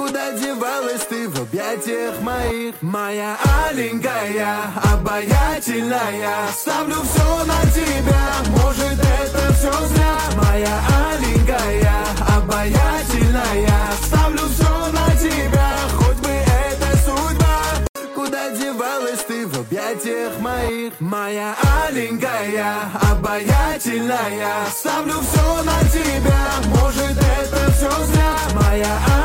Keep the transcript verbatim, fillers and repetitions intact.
Куда девалась ты в объятиях моих? Моя аленькая, обаятельная. Ставлю все на тебя, может это все зря. Моя аленькая, обаятельная. Ставлю все на тебя, хоть бы это судьба. Куда девалась ты в объятиях моих? Моя аленькая, обаятельная. Ставлю все на тебя, может это все зря. Моя